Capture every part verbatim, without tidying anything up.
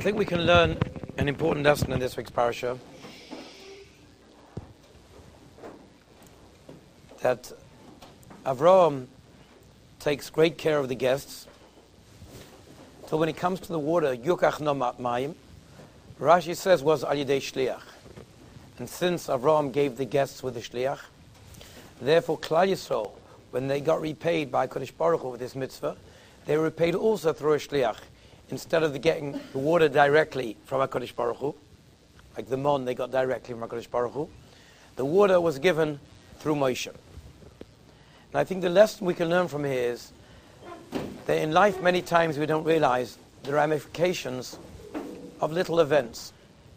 think we can learn an important lesson in this week's parasha, that Avraham takes great care of the guests. So when it comes to the water, Yukach no Mayim, Rashi says was Al Yidei Shliach. And since Avraham gave the guests with the Shliach, therefore Klal Yisrael, when they got repaid by Kodesh Baruch Hu with this mitzvah, they were repaid also through a Shliach. Instead of the getting the water directly from HaKadosh Baruch Hu, like the Mon they got directly from HaKadosh Baruch Hu, the water was given through Moshe. And I think the lesson we can learn from here is that in life many times we don't realize the ramifications of little events.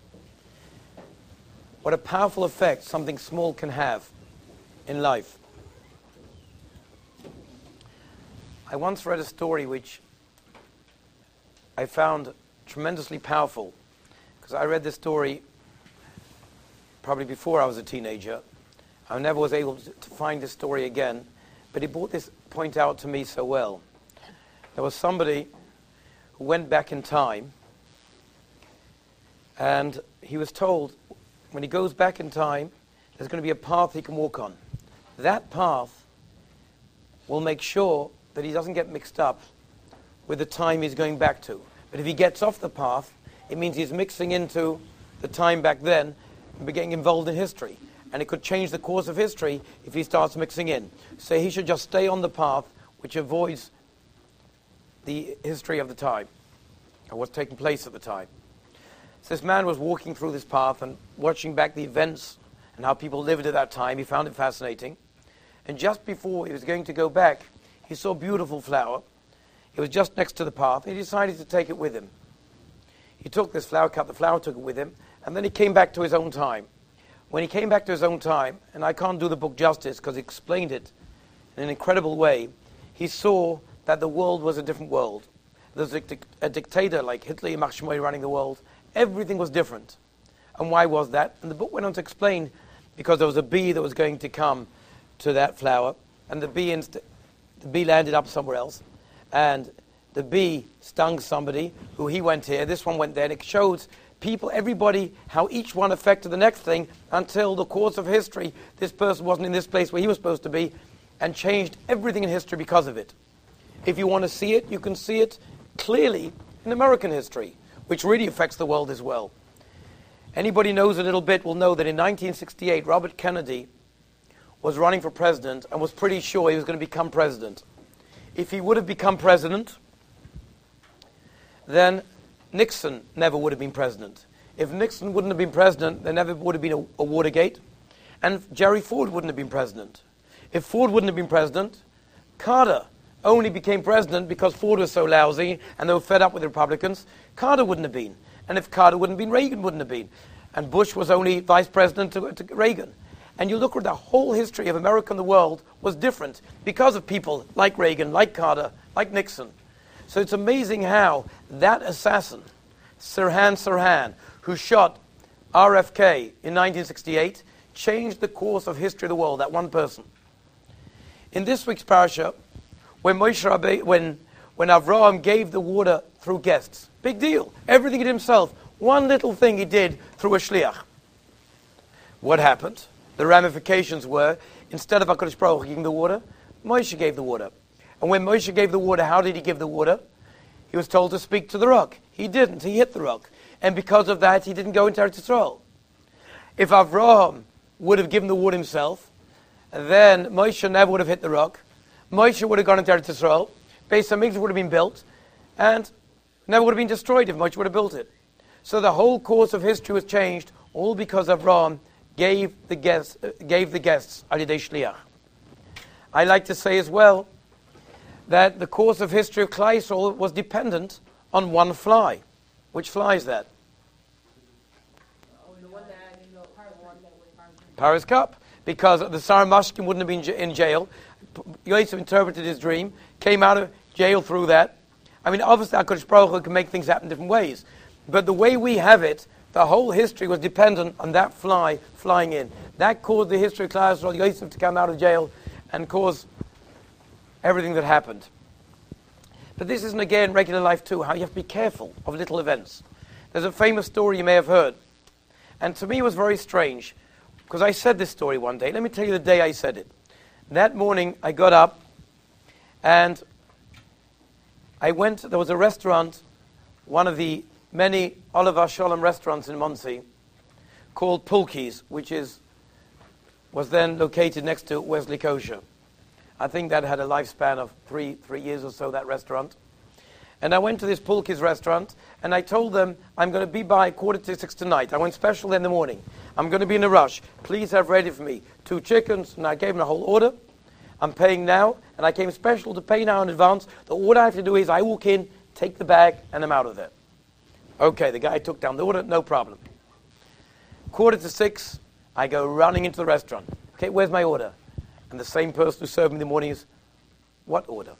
What a powerful effect something small can have in life. I once read a story which I found tremendously powerful, because I read this story probably before I was a teenager. I never was able to, to find this story again, but it brought this point out to me so well. There was somebody who went back in time, and he was told when he goes back in time, there's going to be a path he can walk on. That path will make sure that he doesn't get mixed up with the time he's going back to. But if he gets off the path, it means he's mixing into the time back then and getting involved in history. And it could change the course of history if he starts mixing in. So he should just stay on the path which avoids the history of the time, or what's taking place at the time. So this man was walking through this path and watching back the events and how people lived at that time. He found it fascinating. And just before he was going to go back, he saw a beautiful flower. It was just next to the path. He decided to take it with him. He took this flower, cut the flower, took it with him, and then he came back to his own time. When he came back to his own time, and I can't do the book justice because he explained it in an incredible way, he saw that the world was a different world. There was a, a dictator like Hitler, Yamach Shmoy, running the world. Everything was different. And why was that? And the book went on to explain, because there was a bee that was going to come to that flower, and the bee, inst- the bee landed up somewhere else. And the bee stung somebody who he went here, this one went there, and it shows people, everybody, how each one affected the next thing until the course of history, this person wasn't in this place where he was supposed to be, and changed everything in history because of it. If you want to see it, you can see it clearly in American history, which really affects the world as well. Anybody knows a little bit will know that in nineteen sixty-eight, Robert Kennedy was running for president and was pretty sure he was going to become president. If he would have become president, then Nixon never would have been president. If Nixon wouldn't have been president, there never would have been a, a Watergate, and Jerry Ford wouldn't have been president. If Ford wouldn't have been president, Carter only became president because Ford was so lousy and they were fed up with the Republicans. Carter wouldn't have been. And if Carter wouldn't have been, Reagan wouldn't have been. And Bush was only vice president to, to Reagan. And you look at the whole history of America and the world was different because of people like Reagan, like Carter, like Nixon. So it's amazing how that assassin, Sirhan Sirhan, who shot R F K in nineteen sixty-eight, changed the course of history of the world, that one person. In this week's parasha, when Moshe Rabbe, when when Avraham gave the water through guests, big deal. Everything he did himself. One little thing he did through a shliach. What happened? The ramifications were, instead of HaKadosh Baruch Hu giving the water, Moshe gave the water. And when Moshe gave the water, how did he give the water? He was told to speak to the rock. He didn't. He hit the rock. And because of that, he didn't go into Eretz Yisrael. If Avraham would have given the water himself, then Moshe never would have hit the rock. Moshe would have gone into Eretz Yisrael. Beis Hamikdash would have been built, and never would have been destroyed if Moshe would have built it. So the whole course of history was changed, all because Avraham gave the guests, uh, gave the guests Al Yidei Shliach. I like to say as well that the course of history of Klal Yisrael was dependent on one fly. Which fly is that? Paris Cup. Because the Sar Mashkin wouldn't have been j- in jail. Yosef interpreted his dream, came out of jail through that. I mean, obviously, HaKadosh Baruch Hu can make things happen different ways. But the way we have it, the whole history was dependent on that fly flying in. That caused the history of Klal Yisrael, Yosef to come out of jail and cause everything that happened. But this isn't, again, regular life too, how you have to be careful of little events. There's a famous story you may have heard. And to me it was very strange, because I said this story one day. Let me tell you the day I said it. That morning I got up and I went, there was a restaurant, one of the many Oliver Sholem restaurants in Monsey, called Pulke's, which is was then located next to Wesley Kosher. I think that had a lifespan of three three years or so, that restaurant. And I went to this Pulke's restaurant, and I told them, I'm going to be by quarter to six tonight. I went special in the morning. I'm going to be in a rush. Please have ready for me two chickens, and I gave them a whole order. I'm paying now, and I came special to pay now in advance. The order I have to do is I walk in, take the bag, and I'm out of there. Okay, the guy took down the order, no problem. Quarter to six, I go running into the restaurant. Okay, where's my order? And the same person who served me in the morning is, what order?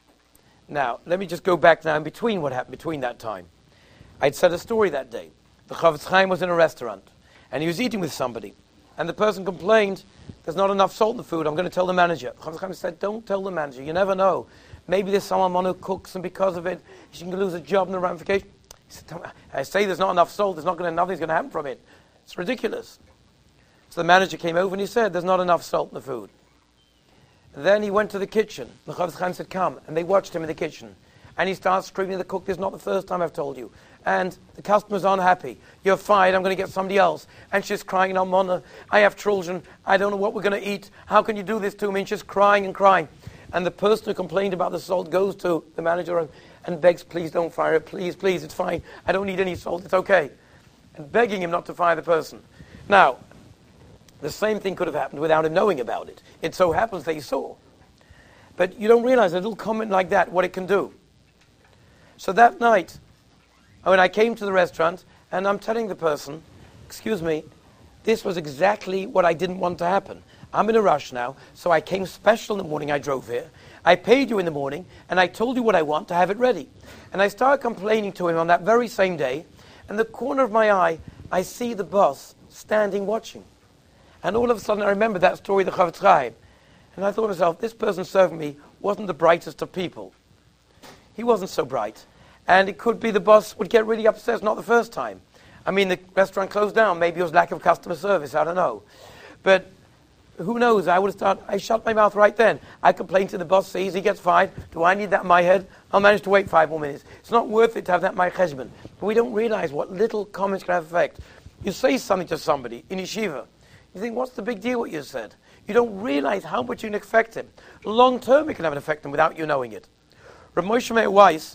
Now, let me just go back now in between what happened between that time. I'd said a story that day. The Chavetz Chaim was in a restaurant, and he was eating with somebody. And the person complained, there's not enough salt in the food, I'm going to tell the manager. The Chavetz Chaim said, don't tell the manager, you never know. Maybe there's someone who cooks, and because of it, she can lose a job and the ramification. He said, I say there's not enough salt, there's not going to, nothing's going to happen from it. It's ridiculous. So the manager came over and he said, there's not enough salt in the food. Then he went to the kitchen. The Chavetz Chaim said, come. And they watched him in the kitchen. And he starts screaming at the cook, this is not the first time I've told you. And the customers aren't happy. You're fired, I'm going to get somebody else. And she's crying, no, Mona, I have children. I don't know what we're going to eat. How can you do this to me? And she's crying and crying. And the person who complained about the salt goes to the manager and, and begs, please don't fire it. Please, please, it's fine. I don't need any salt. It's okay. And begging him not to fire the person. Now, the same thing could have happened without him knowing about it. It so happens that he saw. But you don't realize a little comment like that, what it can do. So that night, when I came to the restaurant, and I'm telling the person, excuse me, this was exactly what I didn't want to happen. I'm in a rush now, so I came special in the morning, I drove here. I paid you in the morning, and I told you what I want to have it ready. And I started complaining to him on that very same day, and the corner of my eye, I see the boss standing watching. And all of a sudden I remember that story, the Chavetz Chaim. And I thought to myself, this person serving me wasn't the brightest of people. He wasn't so bright. And it could be the boss would get really upset, not the first time. I mean, the restaurant closed down. Maybe it was lack of customer service, I don't know. But who knows, I would have started, I shut my mouth right then. I complained to the boss, sees he gets fired. Do I need that in my head? I'll manage to wait five more minutes. It's not worth it to have that in my cheshbon. But we don't realize what little comments can have effect. You say something to somebody in yeshiva. You think, what's the big deal what you said? You don't realize how much you can affect him. Long term, it can have an effect on him without you knowing it. Rav Moshe Meir Weiss,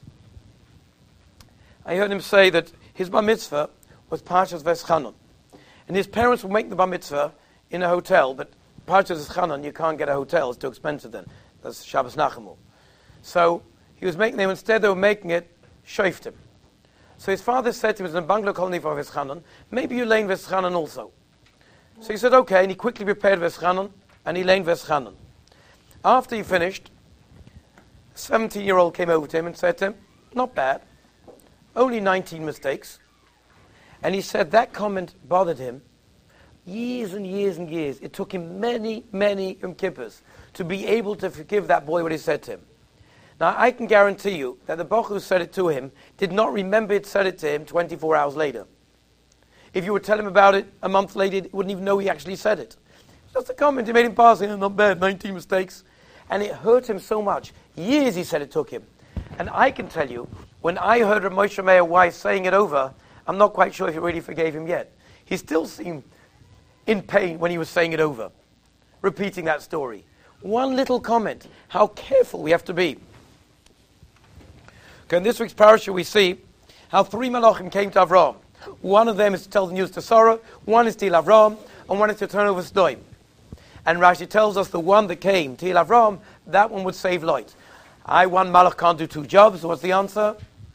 I heard him say that his bar mitzvah was Parshas Veschanon. And his parents would make the bar mitzvah in a hotel, but Parshas Veschanon, you can't get a hotel, it's too expensive then. That's Shabbos Nachamu. So he was making them, instead they were making it Shoftim. So his father said to him, it's in a bungalow colony for Veschanon, maybe you lane Veschanon also. So he said, okay, and he quickly prepared Veschanon, and he laned Veschanon. After he finished, a seventeen-year-old came over to him and said to him, not bad, only nineteen mistakes. And he said that comment bothered him years and years and years. It took him many, many Yom Kippurs to be able to forgive that boy what he said to him. Now, I can guarantee you that the Boch who said it to him did not remember it said it to him twenty-four hours later. If you would tell him about it a month later, he wouldn't even know he actually said it. Just a comment, he made him pass, oh, not bad, nineteen mistakes. And it hurt him so much. Years he said it took him. And I can tell you, when I heard Rav Moshe Meir Weiss saying it over, I'm not quite sure if he really forgave him yet. He still seemed in pain when he was saying it over, repeating that story. One little comment, how careful we have to be. Okay, in this week's parasha we see how three malachim came to Avraham. One of them is to tell the news to Sarah, one is to heal Avraham, and one is to turn over Sodom. And Rashi tells us the one that came to heal Avraham, that one would save Lot. I, one malach, can't do two jobs. What's the answer?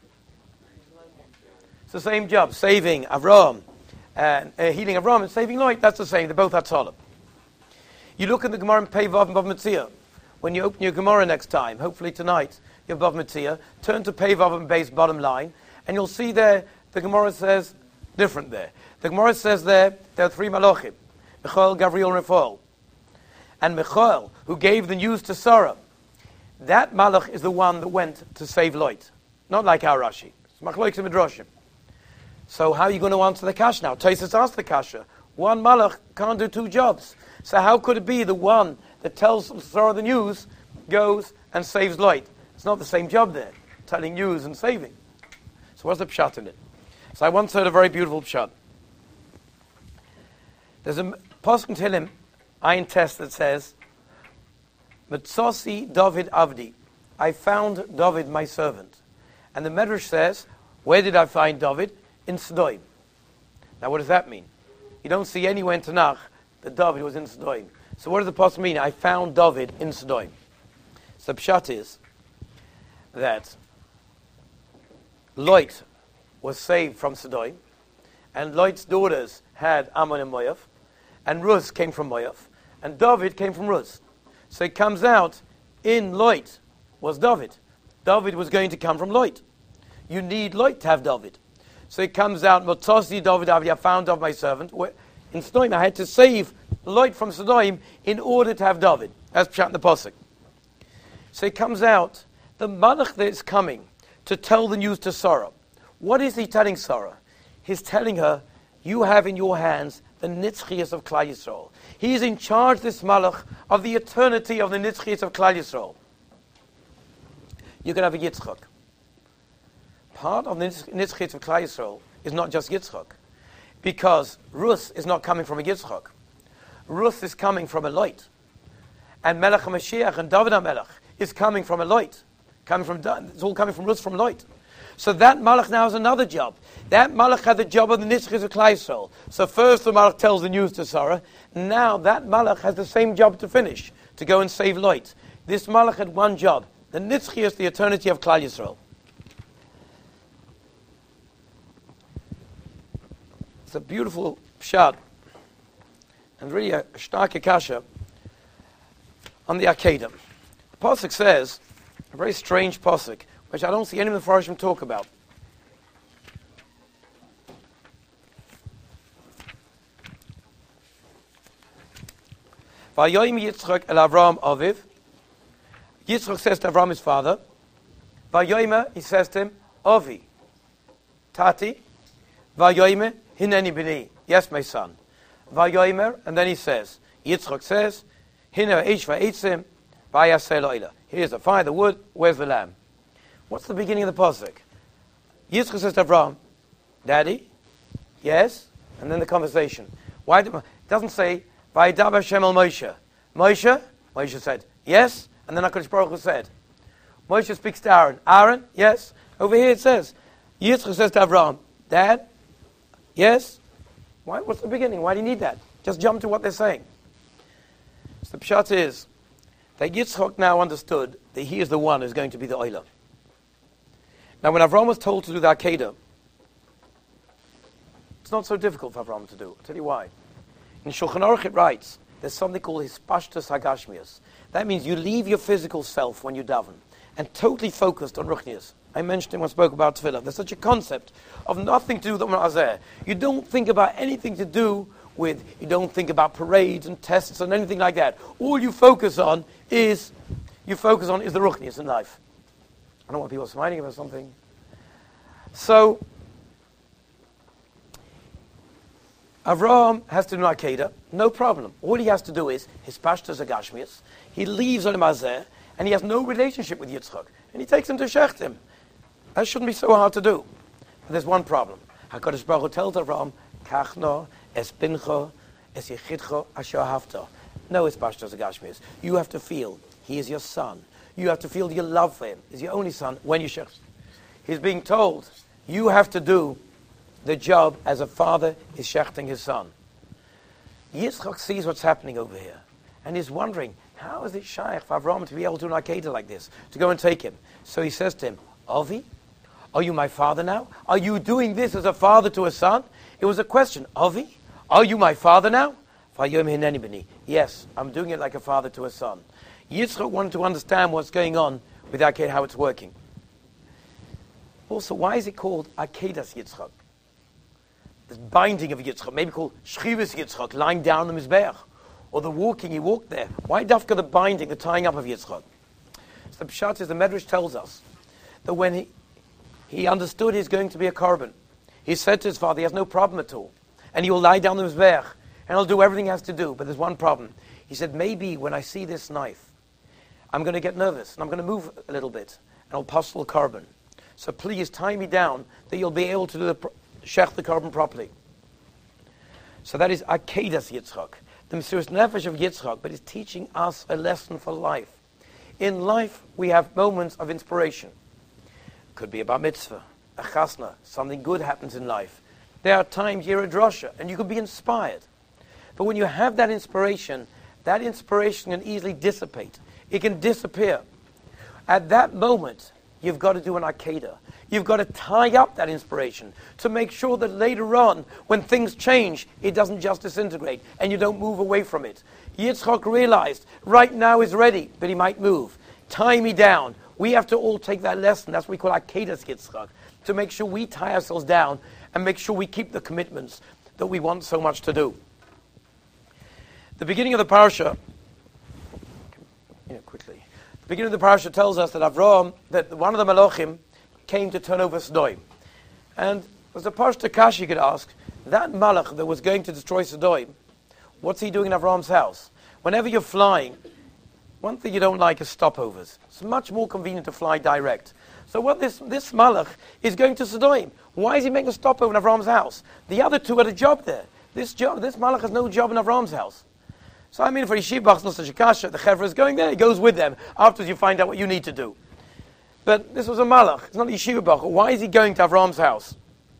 It's the same job, saving Avraham, and uh, healing Avraham and saving Lot. That's the same. They're both Hatzalah. You look at the Gemara in Pei Vav and Bav Metzia. When you open your Gemara next time, hopefully tonight, your Bav Metzia, turn to Pei Vav and base bottom line, and you'll see there the Gemara says different there. The Gemara says there there are three malachim, Michael, Gabriel, and Raphael. And Michael, who gave the news to Sarah, that malach is the one that went to save Lot. Not like our Rashi. It's Machloek Midrashim. So how are you going to answer the kasha now? Tosfos asked the kasha. One malach can't do two jobs. So how could it be the one that tells Sarah the news goes and saves Lot? It's not the same job there, telling news and saving. So what's the pshat in it? So I once heard a very beautiful pshat. There's a pasuk in Tehillim, Ayin Tes, that says, Metzasi David Avdi. I found David, my servant. And the Medrash says, where did I find David? In Sodom. Now what does that mean? You don't see anywhere in Tanakh that David was in Sodom. So what does the pasuk mean? I found David in Sodom. So the pshat is that Lot was saved from Sodom, and Lot's daughters had Ammon and Moav, and Ruz came from Moav, and David came from Ruz. So it comes out, in Lot was David. David was going to come from Lot. You need Lot to have David. So it comes out, Motzasi David Avdi, I found of my servant. In Sodom, I had to save Lot from Sodom in order to have David. That's pshat in the pasuk. So it comes out, the malach that is coming to tell the news to Sarah. What is he telling Sarah? He's telling her, you have in your hands the nitzchias of Klal Yisrael. He is in charge, this malach, of the eternity of the nitzchias of Klal Yisrael. You can have a Yitzchak. Part of the nitzchias of Klal Yisrael is not just Yitzchak, because Rus is not coming from a Yitzchak. Rus is coming from a Lot. And Melech HaMashiach and David HaMelech is coming from a Lot. Coming from, it's all coming from Rus, from Lot. So that malach now has another job. That malach had the job of the nitzchias of Klal Yisrael. So first the malach tells the news to Sarah. Now that malach has the same job to finish, to go and save Lot. This malach had one job. The nitzchias, the eternity of Klal Yisrael. It's a beautiful pshat, and really a stark kasha on the Akedah. The pasuk says, a very strange pasuk, which I don't see any of the Farshim talk about. Vayoim Yitzchak el Avram Aviv. Yitzchak says to Avram, his father. Vayoime, he says to him, Avi, Tati. Vayoime, Hineni b'ni. Yes, my son. Vayoimer, and then he says, Yitzchak says, Hine ish va'itzim, vayaseh lo'ila. Here's the fire, the wood, where's the lamb? What's the beginning of the pasuk? Yitzchak says to Avram, Daddy, yes, and then the conversation. Why do, it doesn't say, Vayidab Hashem el Moshe. Moshe, Moshe said, yes, and then HaKadosh Baruch Hu said. Moshe speaks to Aaron. Aaron, yes. Over here it says, Yitzchak says to Avram, Dad, yes. Why? What's the beginning? Why do you need that? Just jump to what they're saying. So the pshat is that Yitzchak now understood that he is the one who's going to be the Oilah. Now when Avram was told to do the Akedah, it's not so difficult for Avram to do. I'll tell you why. In Shulchan Aruch it writes, there's something called Hispashtus Hagashmias. That means you leave your physical self when you daven and totally focused on Ruchnias. I mentioned it when I spoke about Tefillah. There's such a concept of nothing to do with the Azeh. You don't think about anything to do with, you don't think about parades and tests and anything like that. All you focus on is, you focus on is the Ruchnias in life. I don't want people smiling about something. So, Avraham has to do Akedah, no problem. All he has to do is, his pashtas agashmias, he leaves Olam Hazeh, and he has no relationship with Yitzchak. And he takes him to Shechtim. That shouldn't be so hard to do. But there's one problem. HaKadosh Baruch Hu tells Avraham, Kachno, es bincho, es yichidcho, asher hafta. No, it's pashtas agashmias. You have to feel, he is your son. You have to feel your love for him. He's your only son when you Shechtim. He's being told, you have to do the job as a father is shechting his son. Yitzchak sees what's happening over here, and he's wondering, how is it shaykh for Avraham to be able to do an Akedah like this, to go and take him? So he says to him, Avi, are you my father now? Are you doing this as a father to a son? It was a question. Avi, are you my father now? Yes, I'm doing it like a father to a son. Yitzchak wanted to understand what's going on with Akedah, how it's working. Also, why is it called Akedas Yitzchak? The binding of Yitzchak, maybe called Shchivas Yitzchak, lying down on the Mizbeach, or the walking, he walked there. Why dafka the binding, the tying up of Yitzchak? So the pshat is, the Medrash tells us that when he, he understood he's going to be a korban, He said to his father, he has no problem at all. And he will lie down on the mizbeach, and he'll do everything he has to do. But there's one problem. He said, maybe when I see this knife, I'm going to get nervous, and I'm going to move a little bit, and I'll pass the carbon. So please tie me down that you'll be able to do the shech the carbon properly. So that is Akedas Yitzchak, the Mesiras Nefesh of Yitzchak, but it's teaching us a lesson for life. In life, we have moments of inspiration. Could be a bar mitzvah, a chasna, something good happens in life. There are times you're a drosha, and you could be inspired. But when you have that inspiration, that inspiration can easily dissipate. It can disappear. At that moment, you've got to do an akeda. You've got to tie up that inspiration to make sure that later on, when things change, it doesn't just disintegrate and you don't move away from it. Yitzchak realized, right now is ready, but he might move. Tie me down. We have to all take that lesson. That's what we call akedas Yitzchak, to make sure we tie ourselves down and make sure we keep the commitments that we want so much to do. The beginning of the parasha, you know, quickly. The beginning of the parasha tells us that Avraham, that one of the Malachim came to turn over Sodom. And as a Pashto Kash you could ask, that Malach that was going to destroy Sodom, what's he doing in Avraham's house? Whenever you're flying, one thing you don't like is stopovers. It's much more convenient to fly direct. So what this, this Malach is going to Sodom. Why is he making a stopover in Avraham's house? The other two had a job there. This job, this Malach has no job in Avraham's house. So I mean, for Yeshiva, the Chevra is going there, he goes with them. Afterwards you find out what you need to do. But this was a Malach, it's not a Yeshiva Bachur. Why is he going to Avraham's house?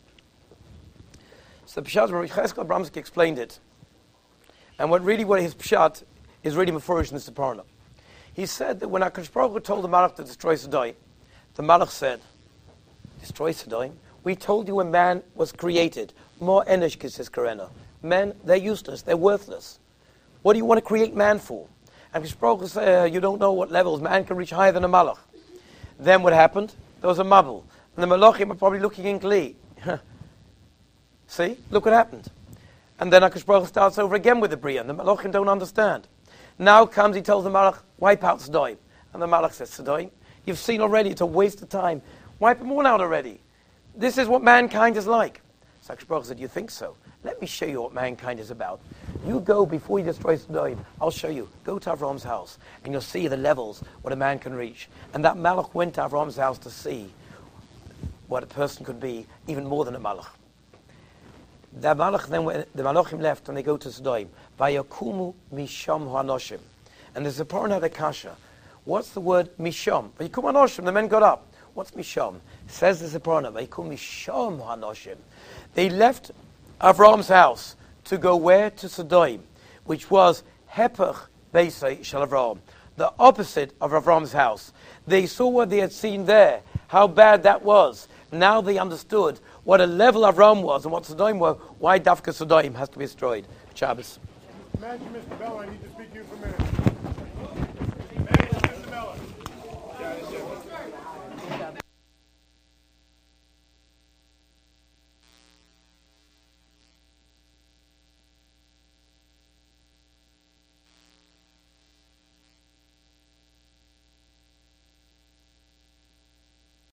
So the Pshat, Cheskel Abramsky explained it. And what really, what his Pshat is really Mefurish in the Separna. He said that when HaKadosh Baruch Hu told the Malach to destroy Sodom, the Malach said, destroy Sodom? We told you when man was created. More enish kisses karena. Men, they're useless, they're worthless. What do you want to create man for? And HaKadosh Baruch Hu said, uh, you don't know what levels man can reach higher than a Malach. Then what happened? There was a mabul. And the Malachim are probably looking in glee. See? Look what happened. And then HaKadosh Baruch Hu starts over again with the Bria. And the Malachim don't understand. Now comes, he tells the Malach, wipe out Sodom. And the Malach says, Sodom, you've seen already, it's a waste of time. Wipe them all out already. This is what mankind is like. So HaKadosh Baruch Hu said, you think so? Let me show you what mankind is about. You go before you destroy Sodom. I'll show you. Go to Avraham's house, and you'll see the levels what a man can reach. And that Malach went to Avraham's house to see what a person could be, even more than a Malach. The Malach then went, the Malachim left, and they go to Sodom. Vayakumu misham hanoshim. And there's a Separna had a kasha. What's the word misham? Vayakumu hanoshim. The men got up. What's misham? Says the Separna. Vayakumu misham hanoshim. They left Avraham's house to go where? To Sodom, which was Hepech Beisei Shel Avraham, the opposite of Avraham's house. They saw what they had seen there, how bad that was. Now they understood what a level Avraham was and what Sodom was, why Dafka Sodom has to be destroyed. Shabbos. Imagine, Mister Bella, I need to speak to you for a minute. Imagine, Mister Bella.